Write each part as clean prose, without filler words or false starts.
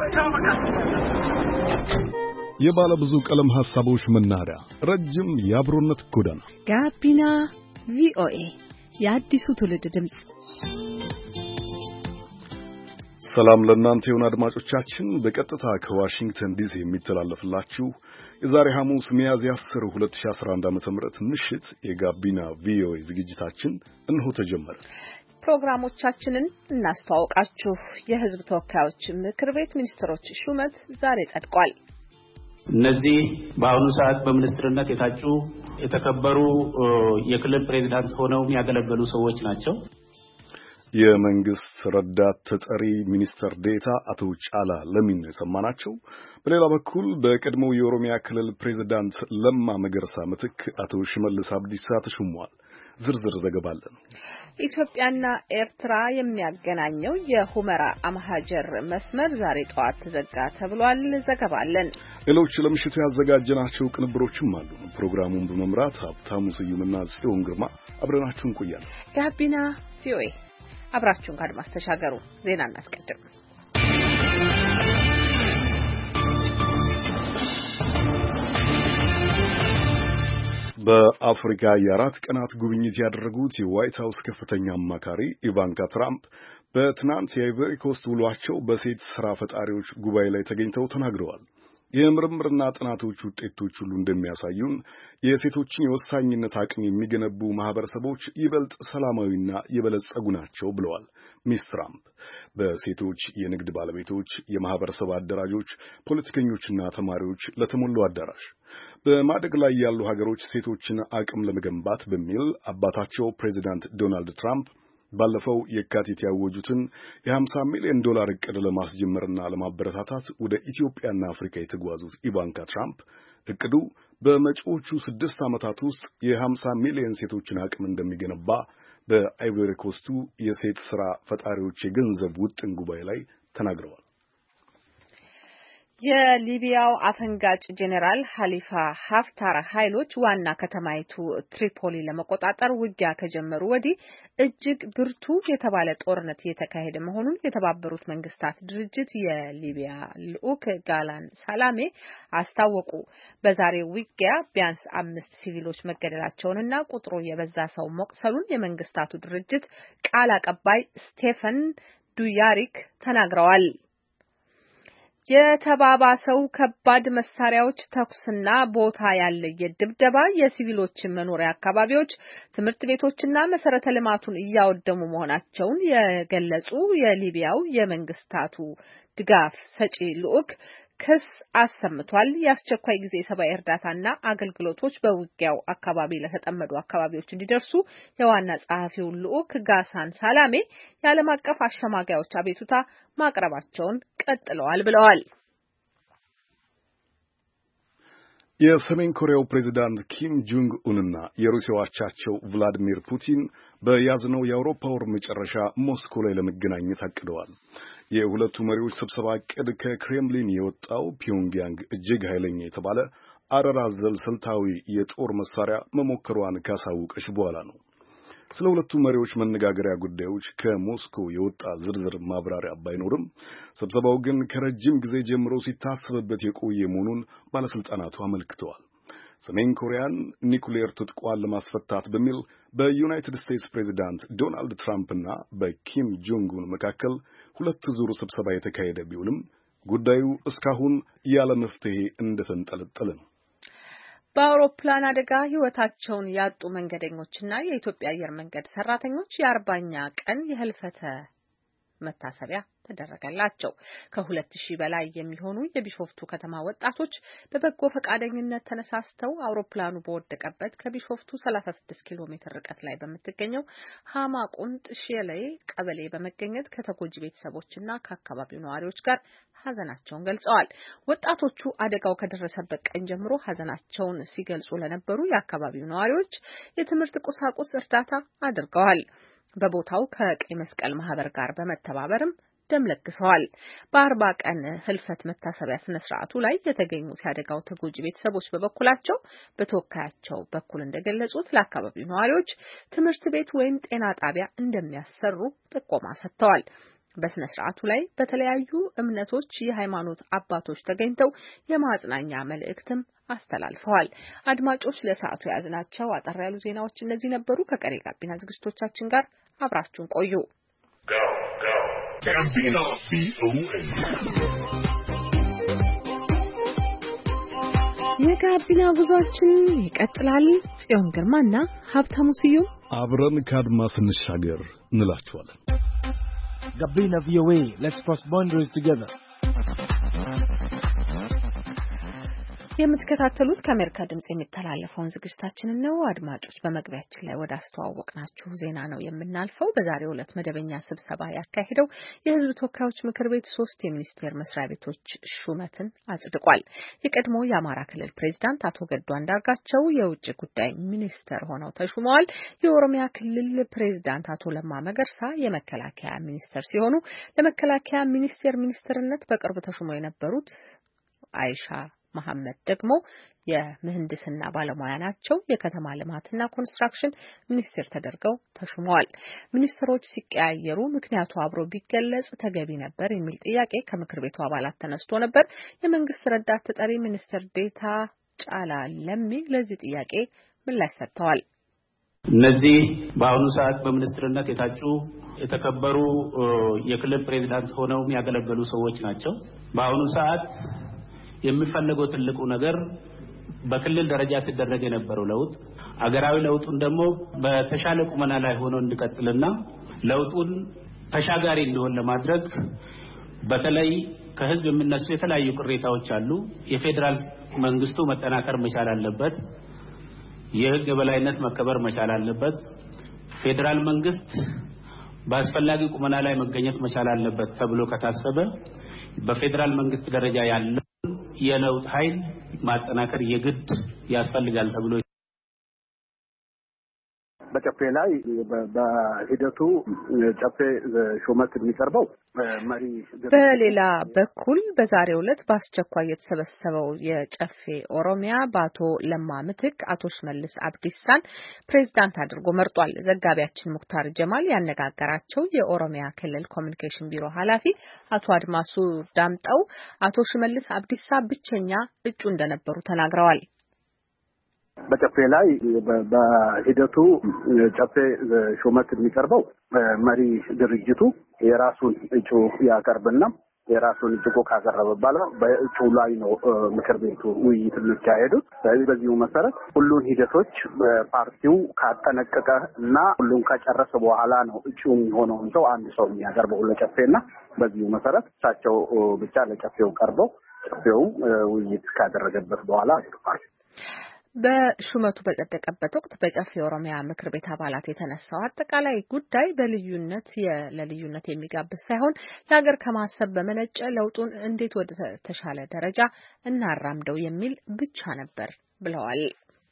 የባለ ብዙ ቀለም ሐሳቦች መናኸሪያ ረጅም የአብሮነት ጎዳና ጋቢና ቪኦኤ የአዲሱ ትውልድ ድምጽ። ሰላም ለእናንተ ይሁን አድማጮቻችን። በቀጥታ ከዋሽንግተን ዲሲ የሚተላለፍላችሁ የዛሬ ሐሙስ ሚያዝያ 10 2011 ዓ.ም ምሽት የጋቢና ቪኦኤ ዝግጅታችን እንሆ ተጀመረ። ፕሮግራሞቻችንን እናስተዋውቃችሁ። የሕዝብ ተወካዮች ምክር ቤት ሚኒስትሮች ሹመት ዛሬ ጸድቋል። እነዚህ በአሁኑ ሰዓት በሚኒስትርነት የታጩ የተከበሩ የክልል ፕሬዝዳንት ሆነው የሚያገለግሉ ሰዎች ናቸው። የመንግስት ረዳት ተጠሪ ሚኒስትር ዴታ አቶ ጫላ ለሚን የሰማናቸው። በሌላ በኩል በቀድሞው የኦሮሚያ ክልል ፕሬዝዳንት ለማ መገርሳ ምትክ አቶ ሽመልስ አብዲሳ ተሹመዋል። ዝርዝር ዘገባ አለን። ኢትዮጵያና ኤርትራ የሚያገናኘው የሁመራ አምሃጀር መስመር ዛሬ ጠዋት ተዘጋ ተብሏል። ዘገባ አለን። ሌሎች ለምሽቱ ያዘጋጀናቸው ቅንብሮችም አሉ። ፕሮግራሙን በመምራት ሀብታሙ ስዩምና ጽዮን ግርማ አብረናችሁ እንቆያለን። ጋቢና ቪኦኤ አብራችሁን ከአድማስ ተሻገሩ። ዜና እናስቀድም። በአፍሪካ የአራት ቀናት ጉብኝት ያደረጉት የዋይት ሀውስ ከፍተኛ አማካሪ ኢቫንካ ትራምፕ በትናንት የአይቮሪ ኮስት ውሏቸው በሴት ስራ ፈጣሪዎች ጉባኤ ላይ ተገኝተው ተናግረዋል። የምርምርና ጥናቶች ውጤቶች ሁሉ እንደሚያሳዩን የሴቶችን የወሳኝነት አቅም የሚገነቡ ማህበረሰቦች ይበልጥ ሰላማዊና የበለጸጉ ናቸው ብለዋል ሚስ ትራምፕ። በሴቶች የንግድ ባለቤቶች፣ የማህበረሰብ አደራጆች፣ ፖለቲከኞችና ተማሪዎች ለተሞሉ አዳራሽ በማደግ ላይ ያሉ ሀገሮች ሴቶችን አቅም ለመገንባት በሚል አባታቸው ፕሬዚዳንት ዶናልድ ትራምፕ ባለፈው የካቲት ያወጁትን የ50 ሚሊዮን ዶላር እቅድ ለማስጀመርና ለማበረታታት ወደ ኢትዮጵያና አፍሪካ የተጓዙት ኢቫንካ ትራምፕ እቅዱ በመጪዎቹ 6 ዓመታት ውስጥ የ50 ሚሊዮን ሴቶችን አቅም እንደሚገነባ በአይቮሪ ኮስቱ የሴት ሥራ ፈጣሪዎች የገንዘብ ውጥን ጉባኤ ላይ ተናግረዋል። የሊቢያው አፈንጋጭ ጄኔራል ኻሊፋ ሀፍታር ኃይሎች ዋና ከተማይቱ ትሪፖሊ ለመቆጣጠር ውጊያ ከጀመሩ ወዲህ እጅግ ብርቱ የተባለ ጦርነት እየተካሄደ መሆኑን የተባበሩት መንግስታት ድርጅት የሊቢያ ልዑክ ጋላን ሳላሜ አስታወቁ። በዛሬው ውጊያ ቢያንስ 5 ሲቪሎች መገደላቸውንና ቁጥሩ የበዛ ሰው መቁሰሉን የመንግስታቱ ድርጅት ቃል አቀባይ ስቴፈን ዱያሪክ ተናግረዋል። የተባባሰው ከባድ መሳሪያዎች ተኩስና ቦታ ያለየ ድብደባ የሲቪሎችን መኖሪያ አካባቢዎች፣ ትምህርት ቤቶችና መሰረተ ልማቱን እያወደሙ መሆናቸውን የገለጹ የሊቢያው የመንግስታቱ ድጋፍ ሰጪ ልዑክ ክስ አሰምቷል። የአስቸኳይ ጊዜ ሰብአዊ እርዳታና አገልግሎቶች በውጊያው አካባቢ ለተጠመዱ አካባቢዎች እንዲደርሱ የዋና ጸሐፊው ልዑክ ጋሳን ሳላሜ የዓለም አቀፍ አሸማጋዮች አቤቱታ ማቅረባቸውን ቀጥለዋል ብለዋል። የሰሜን ኮሪያው ፕሬዝዳንት ኪም ጆንግ ኡንና የሩሲያው አቻቸው ቭላዲሚር ፑቲን በያዝነው የአውሮፓ ወር መጨረሻ ሞስኮ ላይ ለመገናኘት አቅደዋል። የሁለቱ መሪዎች ስብሰባ ዕቅድ ከክሬምሊን የወጣው ፒዮንግያንግ እጅግ ኃይለኛ የተባለ አረር አዘል ስልታዊ የጦር መሳሪያ መሞከሯን ካሳወቀች በኋላ ነው። ስለ ሁለቱ መሪዎች መነጋገሪያ ጉዳዮች ከሞስኮ የወጣ ዝርዝር ማብራሪያ ባይኖርም ስብሰባው ግን ከረጅም ጊዜ ጀምሮ ሲታሰብበት የቆየ መሆኑን ባለስልጣናቱ አመልክተዋል። ሰሜን ኮሪያን ኒኩሌር ትጥቋን ለማስፈታት በሚል በዩናይትድ ስቴትስ ፕሬዝዳንት ዶናልድ ትራምፕና በኪም ጆንግ ኡን መካከል ሁለት ዙር ስብሰባ የተካሄደ ቢሆንም ጉዳዩ እስካሁን ያለ መፍትሄ እንደተንጠለጠለ ነው። በአውሮፕላን አደጋ ሕይወታቸውን ያጡ መንገደኞችና የኢትዮጵያ አየር መንገድ ሰራተኞች የ40ኛ ቀን የህልፈተ መታሰቢያ ተደረገላቸው። ከ2000 በላይ የሚሆኑ የቢሾፍቱ ከተማ ወጣቶች በበጎ ፈቃደኝነት ተነሳስተው አውሮፕላኑ በወደቀበት ከቢሾፍቱ 36 ኪሎ ሜትር ርቀት ላይ በምትገኘው ሀማቁንጥ ሼሌ ቀበሌ በመገኘት ከተጎጂ ቤተሰቦችና ከአካባቢው ነዋሪዎች ጋር ሀዘናቸውን ገልጸዋል። ወጣቶቹ አደጋው ከደረሰበት ቀን ጀምሮ ሀዘናቸውን ሲገልጹ ለነበሩ የአካባቢው ነዋሪዎች የትምህርት ቁሳቁስ እርዳታ አድርገዋል። በቦታው ከቀይ መስቀል ማህበር ጋር በመተባበርም ደም ለግሰዋል። በ40 ቀን ህልፈት መታሰቢያ ስነ ስርዓቱ ላይ የተገኙት ያደጋው ተጎጂ ቤተሰቦች በበኩላቸው በተወካያቸው በኩል እንደገለጹት ለአካባቢው ነዋሪዎች ትምህርት ቤት ወይም ጤና ጣቢያ እንደሚያሰሩ ጥቆማ ሰጥተዋል። በስነ ስርዓቱ ላይ በተለያዩ እምነቶች የሃይማኖት አባቶች ተገኝተው የማጽናኛ መልእክትም አስተላልፈዋል። አድማጮች ለሰዓቱ ያዝናቸው አጠር ያሉ ዜናዎች እነዚህ ነበሩ። ከቀሪ ጋቢና ዝግጅቶቻችን ጋር አብራችሁን ቆዩ። የጋቢና ጉዟችን ይቀጥላል። ጽዮን ግርማና ሀብታሙ ስዩም አብረን ከአድማስ እንሻገር እንላችኋለን። Gabina VOA, let's cross boundaries together. የምትከታተሉት ከአሜሪካ ድምጽ የሚተላለፈውን ዝግጅታችንን ነው። አድማጮች በመግቢያችን ላይ ወደ አስተዋወቅናችሁ ዜና ነው የምናልፈው። በዛሬው ዕለት መደበኛ ስብሰባ ያካሄደው የሕዝብ ተወካዮች ምክር ቤት 3 የሚኒስቴር መስሪያ ቤቶች ሹመትን አጽድቋል። የቀድሞ የአማራ ክልል ፕሬዝዳንት አቶ ገዱ አንዳርጋቸው የውጭ ጉዳይ ሚኒስትር ሆነው ተሹመዋል። የኦሮሚያ ክልል ፕሬዝዳንት አቶ ለማ መገርሳ የመከላከያ ሚኒስትር ሲሆኑ ለመከላከያ ሚኒስትርነት በቅርብ ተሹመው የነበሩት አይሻ መሐመድ ደግሞ የምህንድስና ባለሙያ ናቸው። የከተማ ልማትና ኮንስትራክሽን ሚኒስትር ተደርገው ተሹመዋል። ሚኒስትሮች ሲቀያየሩ ምክንያቱ አብሮ ቢገለጽ ተገቢ ነበር የሚል ጥያቄ ከምክር ቤቱ አባላት ተነስቶ ነበር። የመንግስት ረዳት ተጠሪ ሚኒስትር ዴታ ጫላ ለሚ ለዚህ ጥያቄ ምላሽ ሰጥተዋል። እነዚህ በአሁኑ ሰዓት በሚኒስትርነት የታጩ የተከበሩ የክልል ፕሬዝዳንት ሆነው የሚያገለግሉ ሰዎች ናቸው። በአሁኑ ሰዓት የሚፈልገው ትልቁ ነገር በክልል ደረጃ ሲደረግ የነበረው ለውጥ አገራዊ ለውጡን ደግሞ በተሻለ ቁመና ላይ ሆኖ እንዲቀጥልና ለውጡን ተሻጋሪ እንዲሆን ለማድረግ በተለይ ከህዝብ የሚነሱ የተለያዩ ቅሬታዎች አሉ። የፌደራል መንግስቱ መጠናከር መቻል አለበት። የህግ የበላይነት መከበር መቻል አለበት። ፌደራል መንግስት በአስፈላጊ ቁመና ላይ መገኘት መቻል አለበት ተብሎ ከታሰበ በፌደራል መንግስት ደረጃ ያለው የለውጥ ኃይል ማጠናከር የግድ ያስፈልጋል ተብሎ በጨፌ ላይ በሂደቱ ጨፌ ሹመት የሚቀርበው መሪ። በሌላ በኩል በዛሬው ዕለት በአስቸኳይ የተሰበሰበው የጨፌ ኦሮሚያ በአቶ ለማ ምትክ አቶ ሽመልስ አብዲሳን ፕሬዝዳንት አድርጎ መርጧል። ዘጋቢያችን ሙክታር ጀማል ያነጋገራቸው የኦሮሚያ ክልል ኮሚኒኬሽን ቢሮ ኃላፊ አቶ አድማሱ ዳምጠው አቶ ሽመልስ አብዲሳ ብቸኛ እጩ እንደነበሩ ተናግረዋል። በጨፌ ላይ በሂደቱ ጨፌ ሹመት የሚቀርበው መሪ ድርጅቱ የራሱን እጩ ያቀርብና የራሱን እጩ ካቀረበ በኋላ በእጩ ላይ ነው ምክር ቤቱ ውይይት የሚካሄዱት። በዚሁ መሰረት ሁሉን ሂደቶች ፓርቲው ካጠናቀቀ እና ሁሉን ከጨረሰ በኋላ ነው እጩ የሚሆነውን ሰው አንድ ሰው የሚያቀርበው ለጨፌና በዚሁ መሰረት እሳቸው ብቻ ለጨፌው ቀርበው ጨፌው ውይይት ካደረገበት በኋላ አድርጓል። በሹመቱ በጸደቀበት ወቅት በጨፌ ኦሮሚያ ምክር ቤት አባላት የተነሳው አጠቃላይ ጉዳይ ለልዩነት የሚጋብዝ ሳይሆን ለሀገር ከማሰብ በመነጨ ለውጡን እንዴት ወደ ተሻለ ደረጃ እናራምደው የሚል ብቻ ነበር ብለዋል።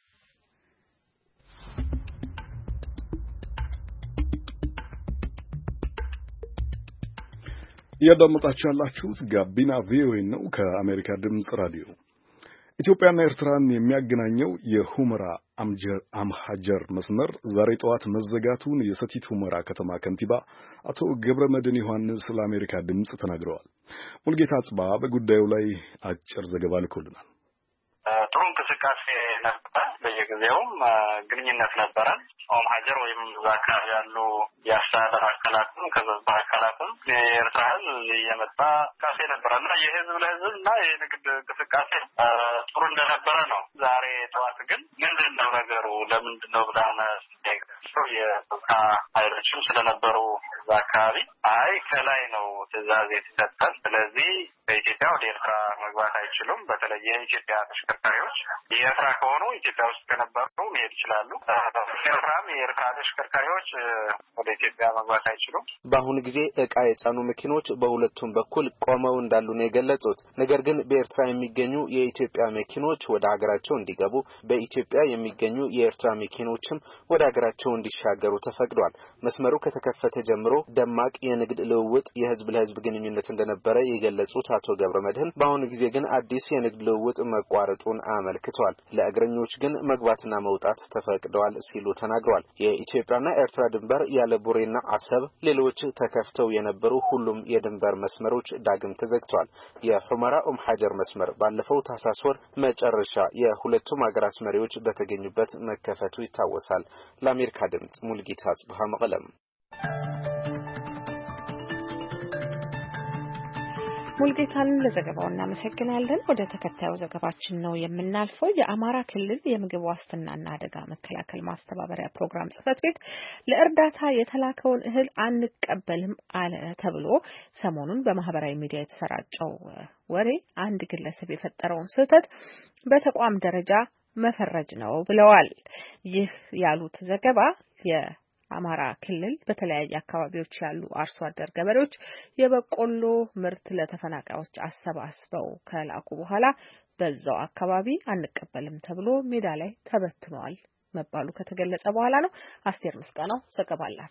እያዳመጣችሁ ያላችሁት ጋቢና ቪኦኤ ነው ከአሜሪካ ድምጽ ራዲዮ። ኢትዮጵያና ኤርትራን የሚያገናኘው የሁመራ አምሃጀር መስመር ዛሬ ጠዋት መዘጋቱን የሰቲት ሁመራ ከተማ ከንቲባ አቶ ገብረመድህን ዮሐንስ ለአሜሪካ ድምጽ ተናግረዋል። ሙልጌታ አጽባ በጉዳዩ ላይ አጭር ዘገባ ልኮልናል። ጥሩ እንቅስቃሴ ነበር። በየጊዜውም ግንኙነት ነበረን። አምሃጀር ወይም ዛካር ያሉ የአስተዳደር አካላትም ከዘባ አካላትም የኤርትራ ሕዝብ እየመጣ እንቅስቃሴ ነበረና የህዝብ ለህዝብ እና የንግድ እንቅስቃሴ ጥሩ እንደነበረ ነው። ዛሬ ጠዋት ግን ምንድን ነው ነገሩ ለምንድን ነው ብለን የጸጥታ ኃይሎችም ስለነበሩ እዛ አካባቢ አይ ከላይ ነው ትዕዛዝ የተሰጠን፣ ስለዚህ በኢትዮጵያ ወደ ኤርትራ መግባት አይችሉም። በተለይ የኢትዮጵያ ተሽከርካሪዎች የኤርትራ ከሆኑ ኢትዮጵያ ውስጥ ከነበሩ መሄድ ይችላሉ። ኤርትራም የኤርትራ ተሽከርካሪዎች ወደ ኢትዮጵያ መግባት አይችሉም። በአሁኑ ጊዜ ዕቃ የጫኑ መኪኖች በሁለቱም በኩል ቆመው እንዳሉ ነው የገለጹት። ነገር ግን በኤርትራ የሚገኙ የኢትዮጵያ መኪኖች ወደ ሀገራቸው እንዲገቡ፣ በኢትዮጵያ የሚገኙ የኤርትራ መኪኖችም ወደ ሀገራቸው እንዲሻገሩ ተፈቅዷል። መስመሩ ከተከፈተ ጀምሮ ደማቅ የንግድ ልውውጥ የህዝብ ለህዝብ ግንኙነት እንደነበረ የገለጹት አቶ ገብረመድህን በአሁኑ ጊዜ ግን አዲስ የንግድ ልውውጥ መቋረጡን አመልክተዋል። ለእግረኞች ግን መግባትና መውጣት ተፈቅደዋል ሲሉ ተናግረዋል። የኢትዮጵያና ኤርትራ ድንበር ያለ ቡሬና አሰብ ሌሎች ተከፍተው የነበሩ ሁሉም የድንበር መስመሮች ዳግም ተዘግተዋል። የሁመራ ሐጀር መስመር ባለፈው ታህሳስ ወር መጨረሻ የሁለቱም ሀገራት መሪዎች በተገኙበት መከፈቱ ይታወሳል። ለአሜሪካ ድምጽ ሙልጌታ ጽብሃ መቀለም። ሙልጌታን ለዘገባው እናመሰግናለን። ወደ ተከታዩ ዘገባችን ነው የምናልፈው። የአማራ ክልል የምግብ ዋስትናና አደጋ መከላከል ማስተባበሪያ ፕሮግራም ጽሕፈት ቤት ለእርዳታ የተላከውን እህል አንቀበልም አለ ተብሎ ሰሞኑን በማህበራዊ ሚዲያ የተሰራጨው ወሬ አንድ ግለሰብ የፈጠረውን ስህተት በተቋም ደረጃ መፈረጅ ነው ብለዋል። ይህ ያሉት ዘገባ አማራ ክልል በተለያየ አካባቢዎች ያሉ አርሶ አደር ገበሬዎች የበቆሎ ምርት ለተፈናቃዮች አሰባስበው ከላኩ በኋላ በዛው አካባቢ አንቀበልም ተብሎ ሜዳ ላይ ተበትኗል መባሉ ከተገለጸ በኋላ ነው። አስቴር ምስጋናው ዘገባ አላት።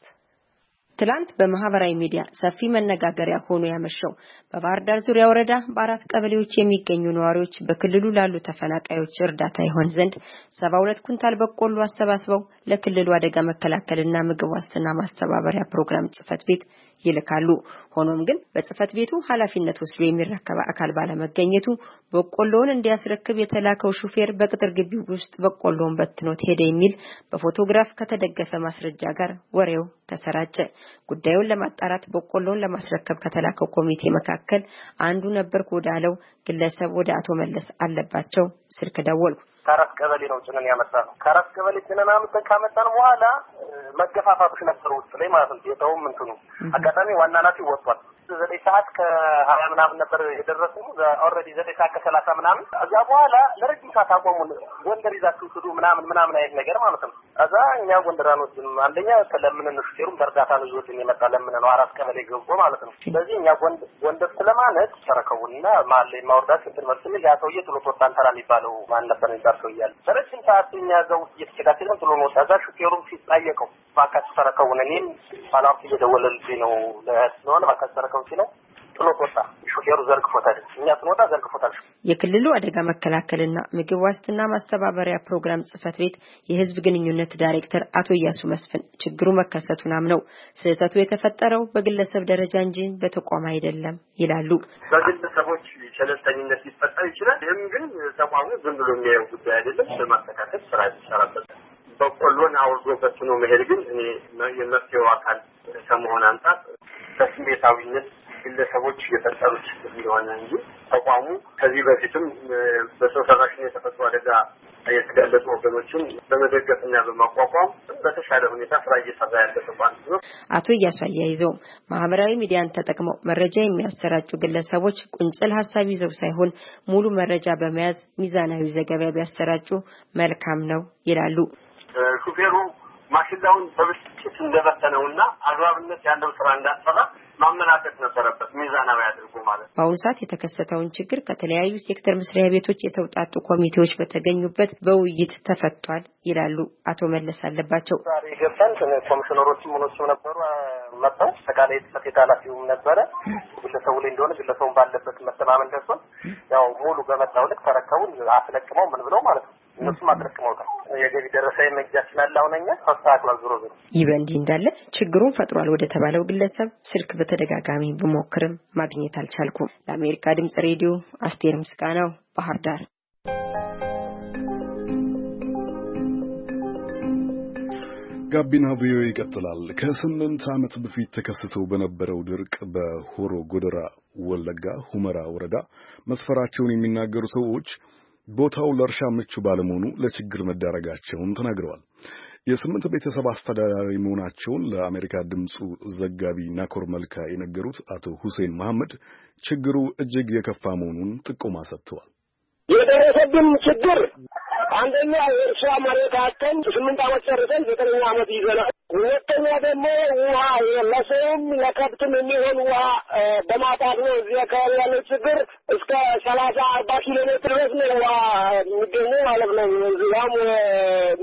ትላንት በማህበራዊ ሚዲያ ሰፊ መነጋገሪያ ሆኖ ያመሸው በባህር ዳር ዙሪያ ወረዳ በአራት ቀበሌዎች የሚገኙ ነዋሪዎች በክልሉ ላሉ ተፈናቃዮች እርዳታ ይሆን ዘንድ 72 ኩንታል በቆሎ አሰባስበው ለክልሉ አደጋ መከላከልና ምግብ ዋስትና ማስተባበሪያ ፕሮግራም ጽሕፈት ቤት ይልካሉ። ሆኖም ግን በጽሕፈት ቤቱ ኃላፊነት ወስዶ የሚረከብ አካል ባለመገኘቱ በቆሎውን እንዲያስረክብ የተላከው ሹፌር በቅጥር ግቢው ውስጥ በቆሎውን በትኖት ሄደ የሚል በፎቶግራፍ ከተደገፈ ማስረጃ ጋር ወሬው ተሰራጨ። ጉዳዩን ለማጣራት በቆሎውን ለማስረከብ ከተላከው ኮሚቴ መካከል አንዱ ነበርኩ ወዳለው ግለሰብ ወደ አቶ መለስ አለባቸው ስልክ ደወልኩ። ከአራት ቀበሌ ነው ጭነን ያመጣነው። ከአራት ቀበሌ ጭነን ካመጣን በኋላ መገፋፋቶች ነበሩ ውስጥ ላይ ማለት ነው። የታውም እንትኑ አጋጣሚ ዋና ናት ወጥቷል። 9 ሰዓት ከ20 ምናምን ነበር የደረሰው። ኦልሬዲ 9 ሰዓት ከ30 ምናምን እዛ በኋላ ለረጅም ሰዓት አቆሙን። ጎንደር ይዛችሁ ሂዱ ምናምን አይነት ነገር ማለት ነው። እዛ እኛ ጎንደራኖች አንደኛ ተለምነን ሹፌሩም በእርዳታ ነው ይወጥን የመጣ ለምን ነው አራት ቀበሌ ገቦ ማለት ነው። ስለዚህ እኛ ጎንደር ስለማነት ተረከቡና ማለ ማውርዳት እንትን ያ ሰውዬ ጥሎ ወጣን ተራ የሚባለው ማን ነበር የሚባለው ይያል ለረጅም ሰዓት እኛ ዘው እየተከታተልን ጥሎ ነው። እዛ ሹፌሩም ሲጠየቀው ባካችሁ ተረከቡን እኔም ባላውቅ እየደወለልኝ ነው ለስኖን ባካችሁ ተረከቡ ሲለው ጥሎ ወጣ። ሹፌሩ ዘርግፎታል። እኛ ስንወጣ ዘርግፎታል። የክልሉ አደጋ መከላከልና ምግብ ዋስትና ማስተባበሪያ ፕሮግራም ጽሕፈት ቤት የህዝብ ግንኙነት ዳይሬክተር አቶ ኢያሱ መስፍን ችግሩ መከሰቱን አምነው ስህተቱ የተፈጠረው በግለሰብ ደረጃ እንጂ በተቋም አይደለም ይላሉ። በግለሰቦች ቸልተኝነት ሊፈጠር ይችላል። ይህም ግን ተቋሙ ዝም ብሎ የሚያየው ጉዳይ አይደለም። ለማስተካከል ስራ ይሰራበት። በቆሎን አውርዶ በትኖ መሄድ ግን እኔ የመፍትሄው አካል ከመሆን አንጻር በስሜታዊነት ግለሰቦች የፈጠሩት እንደሆነ እንጂ ተቋሙ ከዚህ በፊትም በሰው ሰራሽና የተፈጥሮ አደጋ የተጋለጡ ወገኖችን በመደገፍና በማቋቋም በተሻለ ሁኔታ ስራ እየሰራ ያለ ተቋም ነው። አቶ ኢያሱ አያይዘው ማህበራዊ ሚዲያን ተጠቅመው መረጃ የሚያሰራጩ ግለሰቦች ቁንጽል ሐሳብ ይዘው ሳይሆን ሙሉ መረጃ በመያዝ ሚዛናዊ ዘገባ ቢያሰራጩ መልካም ነው ይላሉ። ሹፌሩ ማሽላውን በብስጭት እንደበተነውና አግባብነት ያለው ስራ እንዳሰራ ማመናከት ነበረበት፣ ሚዛናዊ አድርጎ ማለት ነው። በአሁኑ ሰዓት የተከሰተውን ችግር ከተለያዩ ሴክተር መስሪያ ቤቶች የተውጣጡ ኮሚቴዎች በተገኙበት በውይይት ተፈቷል ይላሉ አቶ መለስ አለባቸው። ዛሬ ገብተን ኮሚሽነሮችም ሆኖችም ነበሩ መጣው ተቃላይ ጽሕፈት ኃላፊውም ነበረ። ግለሰቡ ላይ እንደሆነ ግለሰቡን ባለበት መተማመን ደርሷል። ያው ሙሉ በመጣው ልክ ተረከቡን አስለቅመው ምን ብለው ማለት ነው። እነሱም አጥረቅመውታል። የገቢ ደረሰኝ መግዛት ስላለውነኛ ተስተካክሏል። ዞሮ ይህ በእንዲህ እንዳለ ችግሩን ፈጥሯል ወደ ተባለው ግለሰብ ስልክ በተደጋጋሚ ብሞክርም ማግኘት አልቻልኩም። ለአሜሪካ ድምጽ ሬዲዮ አስቴር ምስጋናው ባህር ዳር። ጋቢና ቪኦኤ ይቀጥላል። ከ8 ዓመት በፊት ተከስቶ በነበረው ድርቅ በሆሮ ጉዱሩ ወለጋ ሁመራ ወረዳ መስፈራቸውን የሚናገሩ ሰዎች ቦታው ለእርሻ ምቹ ባለመሆኑ ለችግር መዳረጋቸውን ተናግረዋል። የ8 ቤተሰብ አስተዳዳሪ መሆናቸውን ለአሜሪካ ድምፁ ዘጋቢ ናኮር መልካ የነገሩት አቶ ሁሴን መሐመድ ችግሩ እጅግ የከፋ መሆኑን ጥቆማ ሰጥተዋል። የደረሰብን ችግር አንደኛ የእርሻ መሬታችን 8 ዓመት ጨርሰን 9ኛ ዓመት ይዘናል። ሁለተኛ ደግሞ ውሃ ለሰውም ለከብትም የሚሆን ውሃ በማጣት ነው። እዚህ አካባቢ ያለው ችግር እስከ 30-40 ኪሎ ሜትር ድረስ ነው ውሃ የሚገኘው ማለት ነው። እዚያም ምንጭ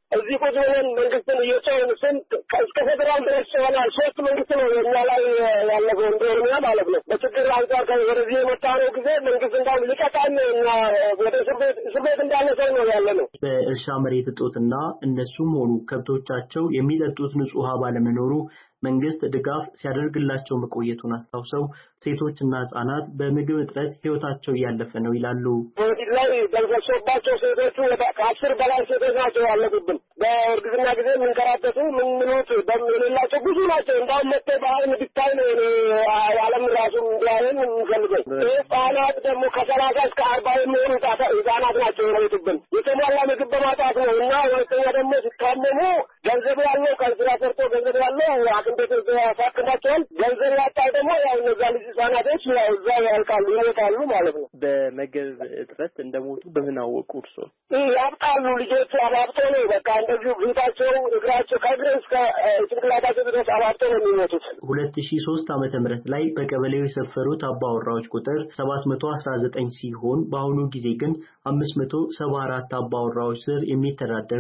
እዚህ ቁጭ ብለን መንግስትን እየጮህን ስንት እስከ ፌዴራል ድረስ ሆናል። 3 መንግስት ነው እኛ ላይ ያለፈው እንደ ኦሮሚያ ማለት ነው። በችግር አንጻር ወደዚህ የመጣነው ጊዜ መንግስት እንዳውም ሊቀጣን እና ወደ እስር ቤት እንዳለ ሰው ነው ያለ ነው። በእርሻ መሬት እጦትና እነሱም ሆኑ ከብቶቻቸው የሚጠጡት ንጹህ ውሃ ባለመኖሩ መንግስት ድጋፍ ሲያደርግላቸው መቆየቱን አስታውሰው ሴቶችና ህጻናት በምግብ እጥረት ህይወታቸው እያለፈ ነው ይላሉ። ወዲህ ላይ ደንገሶባቸው ሴቶቹ ከ10 በላይ ሴቶች ናቸው ያለቁብን። በእርግዝና ጊዜ የምንከራተቱ ምንሉት በሚላቸው ብዙ ናቸው። እንዳውም መጥቶ በአይን ብታይ ነው ዓለም ራሱ እንዲያየን የምንፈልገው። ህጻናት ደግሞ ከ30 እስከ 40 የሚሆኑ ህጻናት ናቸው የሞቱብን የተሟላ ምግብ በማጣት ነው። እና ሁለተኛ ደግሞ ሲታመሙ ገንዘብ ያለው ከስራ ሰርቶ ገንዘብ ያለው አቅንደት ያሳክማቸዋል። ገንዘብ ያጣው ደግሞ ያው እነዛ ልጅ ህጻናቶች ያው እዛ ያልቃሉ ይሞታሉ ማለት ነው። በምግብ እጥረት እንደሞቱ በምን አወቁ እርሶ? ያብጣሉ ልጆቹ አባብተው ነው በቃ እንደዚሁ ፊታቸው እግራቸው ከእግር እስከ ጭንቅላታቸው ድረስ አባብተው ነው የሚሞቱት። 2003 ዓመተ ምህረት ላይ በቀበሌው የሰፈሩት አባወራዎች ቁጥር 719 ሲሆን በአሁኑ ጊዜ ግን 574 አባወራዎች ስር የሚተዳደሩ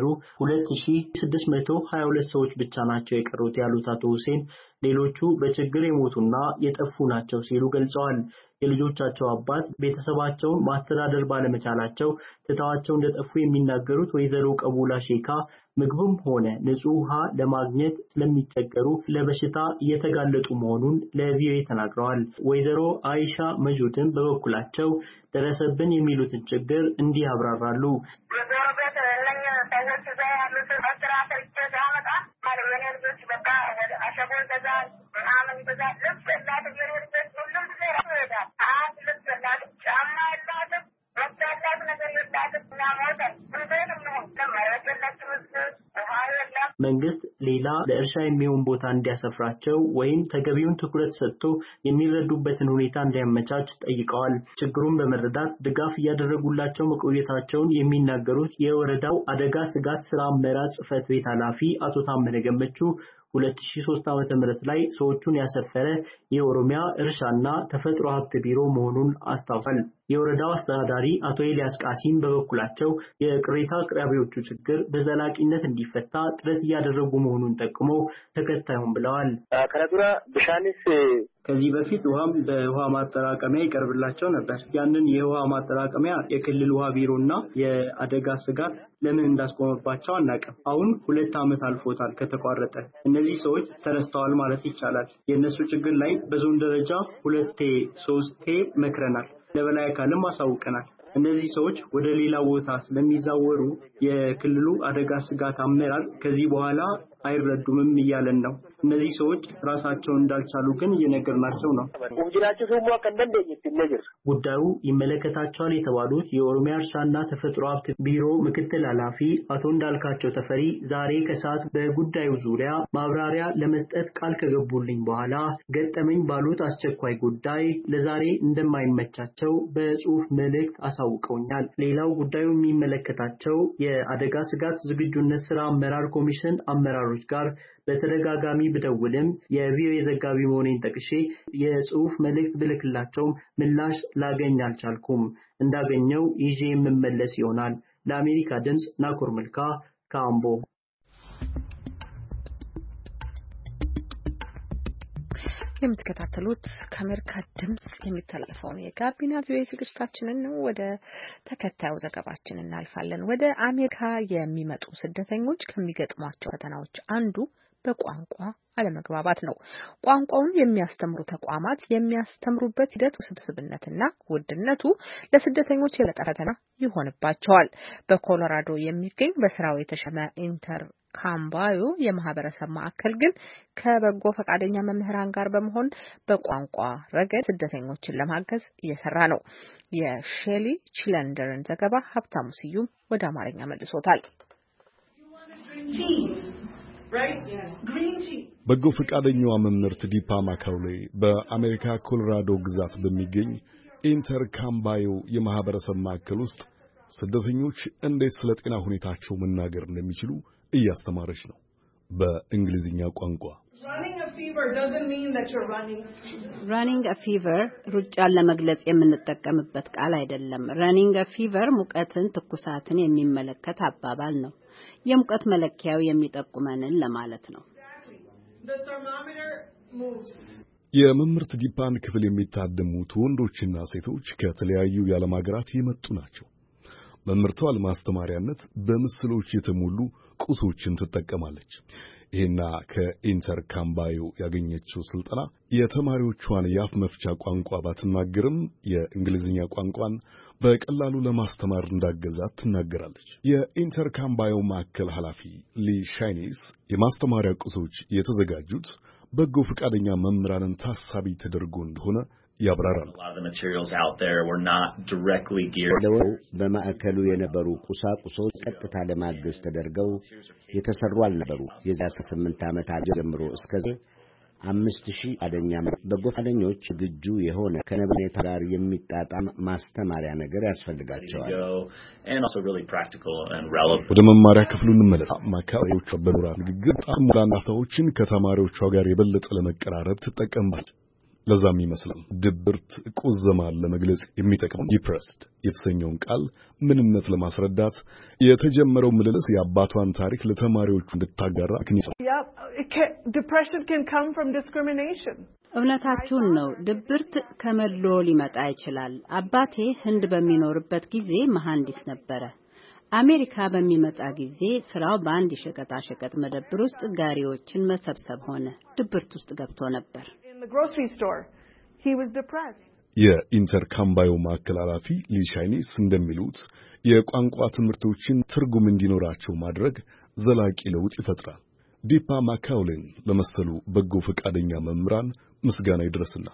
2622 ሰዎች ብቻ ናቸው የቀሩት ያሉት አቶ ሁሴን ሌሎቹ በችግር የሞቱና የጠፉ ናቸው ሲሉ ገልጸዋል። የልጆቻቸው አባት ቤተሰባቸውን ማስተዳደር ባለመቻላቸው ትተዋቸው እንደጠፉ የሚናገሩት ወይዘሮ ቀቡላ ሼካ ምግብም ሆነ ንጹህ ውሃ ለማግኘት ስለሚቸገሩ ለበሽታ እየተጋለጡ መሆኑን ለቪኦኤ ተናግረዋል። ወይዘሮ አይሻ መጁድን በበኩላቸው ደረሰብን የሚሉትን ችግር እንዲህ ያብራራሉ። መንግስት ሌላ ለእርሻ የሚሆን ቦታ እንዲያሰፍራቸው ወይም ተገቢውን ትኩረት ሰጥቶ የሚረዱበትን ሁኔታ እንዲያመቻች ጠይቀዋል። ችግሩን በመረዳት ድጋፍ እያደረጉላቸው መቆየታቸውን የሚናገሩት የወረዳው አደጋ ስጋት ስራ አመራር ጽሕፈት ቤት ኃላፊ አቶ ታመነ ገመቹ 2003 ዓመተ ምህረት ላይ ሰዎቹን ያሰፈረ የኦሮሚያ እርሻና ተፈጥሮ ሀብት ቢሮ መሆኑን አስታውቋል። የወረዳው አስተዳዳሪ አቶ ኤልያስ ቃሲም በበኩላቸው የቅሬታ አቅራቢዎቹ ችግር በዘላቂነት እንዲፈታ ጥረት እያደረጉ መሆኑን ጠቅሞ ተከታዩን ብለዋል። ከረዱራ ብሻንስ ከዚህ በፊት ውሃም በውሃ ማጠራቀሚያ ይቀርብላቸው ነበር። ያንን የውሃ ማጠራቀሚያ የክልል ውሃ ቢሮና የአደጋ ስጋት ለምን እንዳስቆመባቸው አናውቅም። አሁን 2 ዓመት አልፎታል ከተቋረጠ። እነዚህ ሰዎች ተነስተዋል ማለት ይቻላል። የእነሱ ችግር ላይ በዞን ደረጃ 2-3 መክረናል። ለበላይ አካልም አሳውቀናል። እነዚህ ሰዎች ወደ ሌላ ቦታ ስለሚዛወሩ የክልሉ አደጋ ስጋት አመራር ከዚህ በኋላ አይረዱምም እያለን ነው። እነዚህ ሰዎች ራሳቸውን እንዳልቻሉ ግን እየነገርናቸው ነው። ጉዳዩ ይመለከታቸዋል የተባሉት የኦሮሚያ እርሻና ተፈጥሮ ሀብት ቢሮ ምክትል ኃላፊ አቶ እንዳልካቸው ተፈሪ ዛሬ ከሰዓት በጉዳዩ ዙሪያ ማብራሪያ ለመስጠት ቃል ከገቡልኝ በኋላ ገጠመኝ ባሉት አስቸኳይ ጉዳይ ለዛሬ እንደማይመቻቸው በጽሁፍ መልእክት አሳውቀውኛል። ሌላው ጉዳዩ የሚመለከታቸው የአደጋ ስጋት ዝግጁነት ስራ አመራር ኮሚሽን አመራሮች ጋር በተደጋጋሚ ብደውልም የቪኦኤ ዘጋቢ መሆኔን ጠቅሼ የጽሁፍ መልእክት ብልክላቸው ምላሽ ላገኝ አልቻልኩም። እንዳገኘው ይዤ የምመለስ ይሆናል። ለአሜሪካ ድምጽ ናኮር መልካ ካምቦ። የምትከታተሉት ከአሜሪካ ድምጽ የሚተላለፈውን የጋቢና ቪኦኤ ዝግጅታችንን ነው። ወደ ተከታዩ ዘገባችን እናልፋለን። ወደ አሜሪካ የሚመጡ ስደተኞች ከሚገጥሟቸው ፈተናዎች አንዱ በቋንቋ አለመግባባት ነው። ቋንቋውን የሚያስተምሩ ተቋማት የሚያስተምሩበት ሂደት ውስብስብነትና ውድነቱ ለስደተኞች የበለጠ ፈተና ይሆንባቸዋል። በኮሎራዶ የሚገኝ በስራው የተሸመ ኢንተር ካምባዮ የማህበረሰብ ማዕከል ግን ከበጎ ፈቃደኛ መምህራን ጋር በመሆን በቋንቋ ረገድ ስደተኞችን ለማገዝ እየሰራ ነው። የሼሊ ቺለንደርን ዘገባ ሀብታሙ ስዩም ወደ አማርኛ መልሶታል። በጎ ፈቃደኛዋ መምህርት ዲፓ ማካውሌ በአሜሪካ ኮሎራዶ ግዛት በሚገኝ ኢንተር ካምባዮ የማህበረሰብ ማዕከል ውስጥ ስደተኞች እንዴት ስለ ጤና ሁኔታቸው መናገር እንደሚችሉ እያስተማረች ነው። በእንግሊዝኛ ቋንቋ running a fever ሩጫን ለመግለጽ የምንጠቀምበት ቃል አይደለም። running a fever ሙቀትን፣ ትኩሳትን የሚመለከት አባባል ነው። የሙቀት መለኪያው የሚጠቁመንን ለማለት ነው። የመምህርት ዲፓን ክፍል የሚታደሙት ወንዶችና ሴቶች ከተለያዩ የዓለም ሀገራት የመጡ ናቸው። መምህርቷ ለማስተማሪያነት በምስሎች የተሞሉ ቁሶችን ትጠቀማለች። ይህና ከኢንተር ካምባዮ ያገኘችው ስልጠና የተማሪዎቿን የአፍ መፍቻ ቋንቋ ባትናገርም የእንግሊዝኛ ቋንቋን በቀላሉ ለማስተማር እንዳገዛት ትናገራለች። የኢንተር ካምባዮ ማዕከል ኃላፊ ሊ ሻይኒስ የማስተማሪያ ቁሶች የተዘጋጁት በጎ ፈቃደኛ መምህራንን ታሳቢ ተደርጎ እንደሆነ ያብራራል። በማዕከሉ የነበሩ ቁሳቁሶች ቀጥታ ለማገዝ ተደርገው የተሰሩ አልነበሩ። የ18 ዓመታት ጀምሮ እስከዚህ 5000 አደኛ በጎ ፈቃደኞች ዝግጁ የሆነ ከነብኔታ ጋር የሚጣጣም ማስተማሪያ ነገር ያስፈልጋቸዋል። ወደ መማሪያ ክፍሉ እንመለስ። ማካሪዎቿ በኖራ ንግግር ጣሙላና አፍታዎችን ከተማሪዎቿ ጋር የበለጠ ለመቀራረብ ትጠቀምባለች። ለዛም ይመስላል ድብርት ቁዘማን ለመግለጽ የሚጠቅመው ዲፕረስድ የተሰኘውን ቃል ምንነት ለማስረዳት የተጀመረው ምልልስ የአባቷን ታሪክ ለተማሪዎቹ እንድታጋራ አክኒቷ። Depression can come from discrimination. እውነታችሁን ነው። ድብርት ከመድሎ ሊመጣ ይችላል። አባቴ ህንድ በሚኖርበት ጊዜ መሐንዲስ ነበረ። አሜሪካ በሚመጣ ጊዜ ስራው በአንድ ሸቀጣሸቀጥ መደብር ውስጥ ጋሪዎችን መሰብሰብ ሆነ። ድብርት ውስጥ ገብቶ ነበር። የኢንተር ካምባዮ ማዕከል ኃላፊ ሊሻይኒስ እንደሚሉት የቋንቋ ትምህርቶችን ትርጉም እንዲኖራቸው ማድረግ ዘላቂ ለውጥ ይፈጥራል። ዲፓ ማካውሌን ለመሰሉ በጎ ፈቃደኛ መምህራን ምስጋና ይድረስና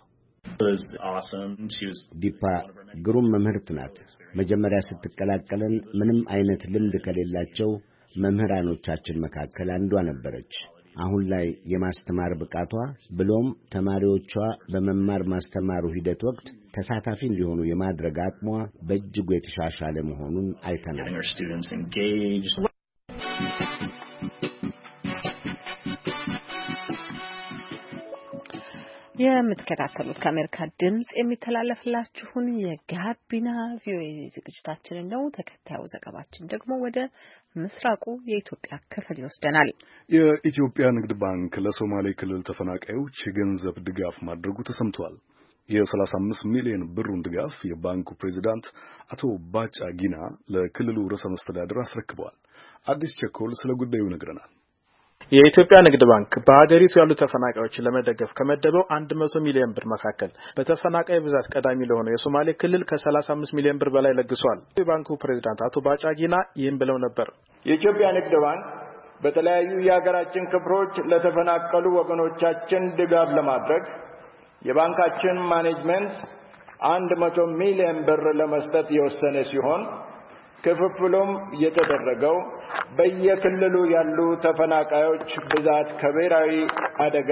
ዲፓ ግሩም መምህርት ናት። መጀመሪያ ስትቀላቀለን ምንም አይነት ልምድ ከሌላቸው መምህራኖቻችን መካከል አንዷ ነበረች። አሁን ላይ የማስተማር ብቃቷ ብሎም ተማሪዎቿ በመማር ማስተማሩ ሂደት ወቅት ተሳታፊ እንዲሆኑ የማድረግ አቅሟ በእጅጉ የተሻሻለ መሆኑን አይተናል። የምትከታተሉት ከአሜሪካ ድምጽ የሚተላለፍላችሁን የጋቢና ቪኦኤ ዝግጅታችንን ነው። ተከታዩ ዘገባችን ደግሞ ወደ ምስራቁ የኢትዮጵያ ክፍል ይወስደናል። የኢትዮጵያ ንግድ ባንክ ለሶማሌ ክልል ተፈናቃዮች የገንዘብ ድጋፍ ማድረጉ ተሰምቷል። የ35 ሚሊዮን ብሩን ድጋፍ የባንኩ ፕሬዝዳንት አቶ ባጫ ጊና ለክልሉ ርዕሰ መስተዳድር አስረክበዋል። አዲስ ቸኮል ስለ ጉዳዩ ይነግረናል። የኢትዮጵያ ንግድ ባንክ በሀገሪቱ ያሉ ተፈናቃዮችን ለመደገፍ ከመደበው 100 ሚሊዮን ብር መካከል በተፈናቃይ ብዛት ቀዳሚ ለሆነው የሶማሌ ክልል ከ35 ሚሊዮን ብር በላይ ለግሷል። የባንኩ ፕሬዝዳንት አቶ ባጫ ጊና ይህን ብለው ነበር። የኢትዮጵያ ንግድ ባንክ በተለያዩ የሀገራችን ክፍሎች ለተፈናቀሉ ወገኖቻችን ድጋፍ ለማድረግ የባንካችን ማኔጅመንት 100 ሚሊዮን ብር ለመስጠት የወሰነ ሲሆን ክፍፍሉም የተደረገው በየክልሉ ያሉ ተፈናቃዮች ብዛት ከብሔራዊ አደጋ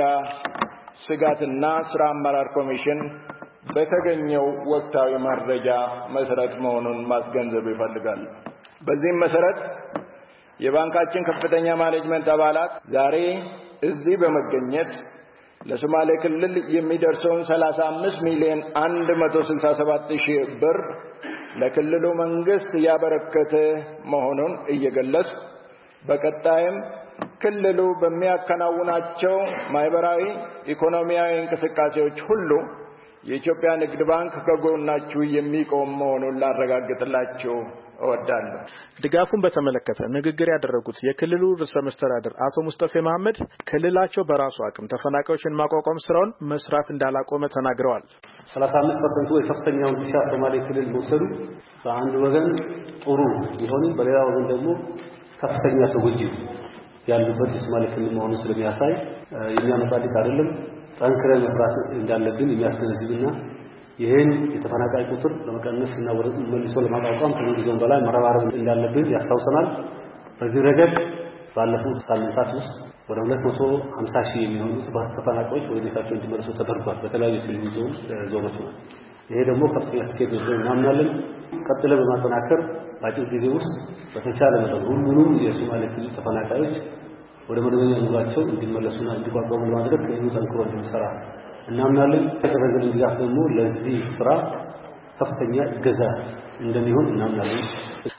ስጋትና ስራ አመራር ኮሚሽን በተገኘው ወቅታዊ መረጃ መሰረት መሆኑን ማስገንዘብ ይፈልጋል። በዚህም መሰረት የባንካችን ከፍተኛ ማኔጅመንት አባላት ዛሬ እዚህ በመገኘት ለሶማሌ ክልል የሚደርሰውን 35 ሚሊዮን 167 ሺህ ብር ለክልሉ መንግስት ያበረከተ መሆኑን እየገለጽ በቀጣይም ክልሉ በሚያከናውናቸው ማህበራዊ ኢኮኖሚያዊ እንቅስቃሴዎች ሁሉ የኢትዮጵያ ንግድ ባንክ ከጎናችሁ የሚቆም መሆኑን ላረጋግጥላችሁ እወዳለሁ። ድጋፉን በተመለከተ ንግግር ያደረጉት የክልሉ ርዕሰ መስተዳድር አቶ ሙስጠፌ መሐመድ ክልላቸው በራሱ አቅም ተፈናቃዮችን ማቋቋም ስራውን መስራት እንዳላቆመ ተናግረዋል። 35% የከፍተኛውን ድርሻ ሶማሌ ክልል መውሰዱ በአንድ ወገን ጥሩ ቢሆንም በሌላ ወገን ደግሞ ከፍተኛ ተጎጂ ያሉበት የሶማሌ ክልል መሆኑን ስለሚያሳይ የሚያመጻድቅ አይደለም። ጠንክረን መስራት እንዳለብን የሚያስገነዝብና ይሄን የተፈናቃይ ቁጥር ለመቀነስና መልሶ ለማቋቋም ከጊዜው በላይ መረባረብ እንዳለብን ያስታውሰናል። በዚህ ረገድ ባለፉት ሳምንታት ውስጥ ወደ 250 ሺህ የሚሆኑ ተፈናቃዮች ወደ ቤታቸው እንዲመለሱ ተደርጓል። በተለያዩ ክልል ዞኖች ነው። ይሄ ደግሞ ከፍተኛ ስኬት ነው እናምናለን። ቀጥለ በማጠናከር በአጭር ጊዜ ውስጥ በተቻለ መጠን ሁሉንም የሶማሌ ክልል ተፈናቃዮች ወደ መደበኛ ኑሯቸው እንዲመለሱና እንዲቋቋሙ ለማድረግ ከዚህ ጠንክሮ እንዲሰራ እናምናለን። የተደረገልን ድጋፍ ደግሞ ለዚህ ስራ ከፍተኛ እገዛ እንደሚሆን እናምናለን።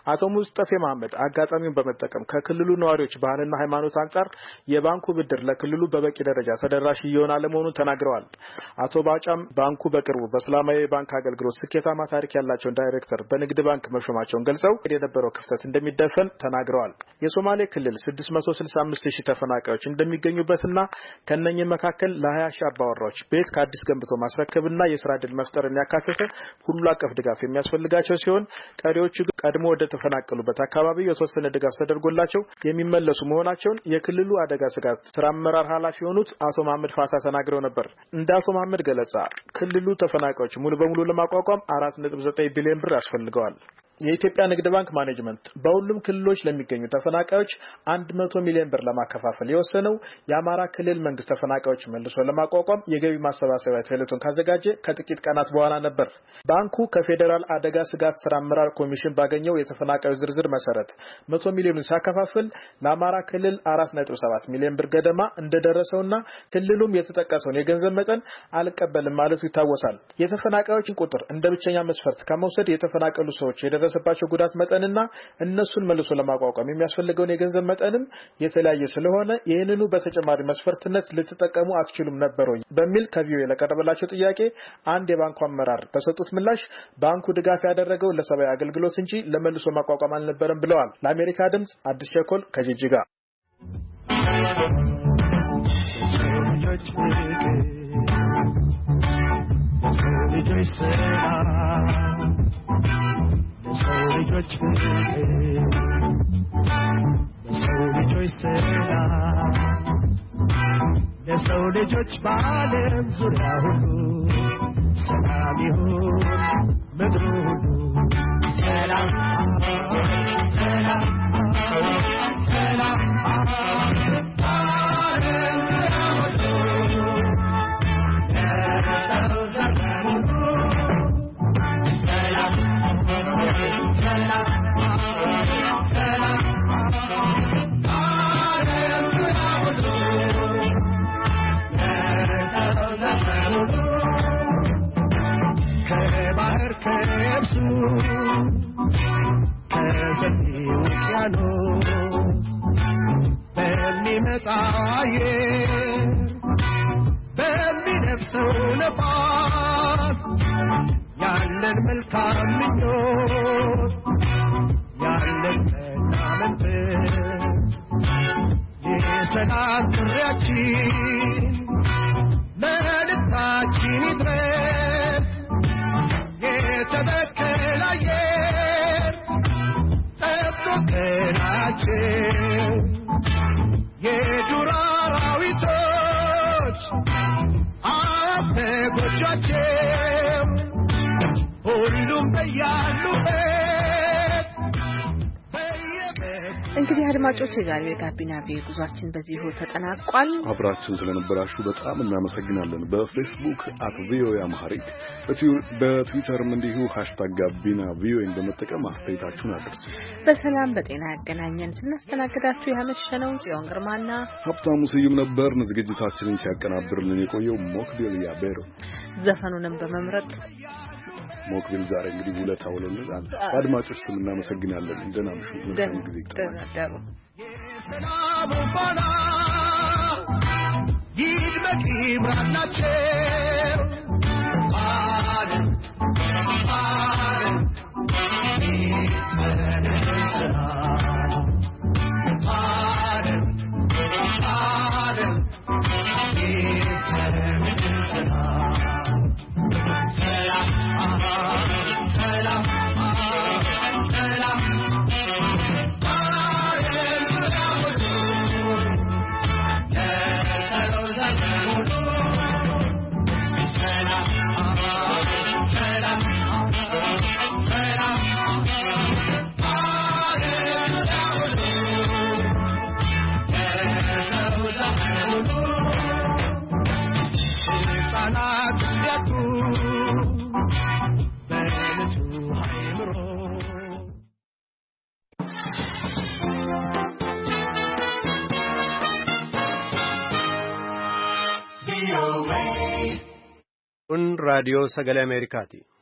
አቶ ሙስጠፌ መሐመድ አጋጣሚውን በመጠቀም ከክልሉ ነዋሪዎች ባህልና ሃይማኖት አንጻር የባንኩ ብድር ለክልሉ በበቂ ደረጃ ተደራሽ እየሆነ አለመሆኑን ተናግረዋል። አቶ ባጫም ባንኩ በቅርቡ በእስላማዊ ባንክ አገልግሎት ስኬታማ ታሪክ ያላቸውን ዳይሬክተር በንግድ ባንክ መሾማቸውን ገልጸው የነበረው ክፍተት እንደሚደፈን ተናግረዋል። የሶማሌ ክልል 665,000 ተፈናቃዮች እንደሚገኙበትና ከነኚህ መካከል ለ20,000 አባወራዎች ቤት ከአዲስ ገንብቶ ማስረከብና የሥራ ዕድል መፍጠርን ያካተተ ሁሉ አቀፍ ድጋፍ የሚያስፈልጋቸው ሲሆን ቀሪዎቹ ቀድሞ ወደ ተፈናቀሉበት አካባቢ የተወሰነ ድጋፍ ተደርጎላቸው የሚመለሱ መሆናቸውን የክልሉ አደጋ ስጋት ስራ አመራር ኃላፊ የሆኑት አቶ መሐመድ ፋሳ ተናግረው ነበር። እንደ አቶ መሐመድ ገለጻ ክልሉ ተፈናቃዮች ሙሉ በሙሉ ለማቋቋም 4.9 ቢሊዮን ብር ያስፈልገዋል። የኢትዮጵያ ንግድ ባንክ ማኔጅመንት በሁሉም ክልሎች ለሚገኙ ተፈናቃዮች 100 ሚሊዮን ብር ለማከፋፈል የወሰነው የአማራ ክልል መንግስት ተፈናቃዮች መልሶ ለማቋቋም የገቢ ማሰባሰቢያ ተለቶን ካዘጋጀ ከጥቂት ቀናት በኋላ ነበር። ባንኩ ከፌዴራል አደጋ ስጋት ስራ አመራር ኮሚሽን ባገኘው የተፈናቃዮች ዝርዝር መሰረት 100 ሚሊዮን ሲያከፋፍል ለአማራ ክልል 4.7 ሚሊዮን ብር ገደማ እንደደረሰውና ክልሉም የተጠቀሰውን የገንዘብ መጠን አልቀበልም ማለቱ ይታወሳል። የተፈናቃዮችን ቁጥር እንደ ብቸኛ መስፈርት ከመውሰድ የተፈናቀሉ ሰዎች የደረሰባቸው ጉዳት መጠንና እነሱን መልሶ ለማቋቋም የሚያስፈልገውን የገንዘብ መጠንም የተለያየ ስለሆነ ይህንኑ በተጨማሪ መስፈርትነት ልትጠቀሙ አትችሉም ነበር ወይ በሚል ከቪኦኤ ለቀረበላቸው ጥያቄ አንድ የባንኩ አመራር በሰጡት ምላሽ ባንኩ ድጋፍ ያደረገው ለሰብአዊ አገልግሎት እንጂ ለመልሶ ማቋቋም አልነበረም ብለዋል። ለአሜሪካ ድምጽ አዲስ ቸኮል ከጂጂጋ ለሰው ልጆች በዓለም ዙሪያ ሁሉ ሰላም ይሁን ምድሩ ሁሉ ሰላም ሰላም ሰላም በሚነፍሰው ነፋስ ያለን መልካም ምኞት ያለን መናመንት የሰላም ጥሪያችን መልእክታችን ይድረስ የተበከለ አየር ጠብቆ ቀናችን የዱር አራዊቶች አፈጎቻቸው ሁሉም በያሉበት እንግዲህ አድማጮች የዛሬው የጋቢና ቪኦኤ ጉዟችን በዚሁ ተጠናቋል። አብራችሁን ስለነበራችሁ በጣም እናመሰግናለን። በፌስቡክ @ቪኦኤአምሃሪክ በትዊተርም እንዲሁ #ጋቢናቪኦኤን በመጠቀም አስተያየታችሁን አድርሱ። በሰላም በጤና ያገናኘን። ስናስተናግዳችሁ ያመሸነው ጽዮን ግርማና ሀብታሙ ስዩም ነበርን። ዝግጅታችንን ሲያቀናብርልን የቆየው ሞክቢል ያቤሮ ዘፈኑንም በመምረጥ ሞክቢል ዛሬ እንግዲህ ውለታ ውሎልናል። አድማጮች ስም እናመሰግናለን። እንደናምሹ መልካም ጊዜ ተደሩ ሰላም ባላ ይድመቅ ይብራላቸው አለም አለም አለም አለም Radio Sagale Americati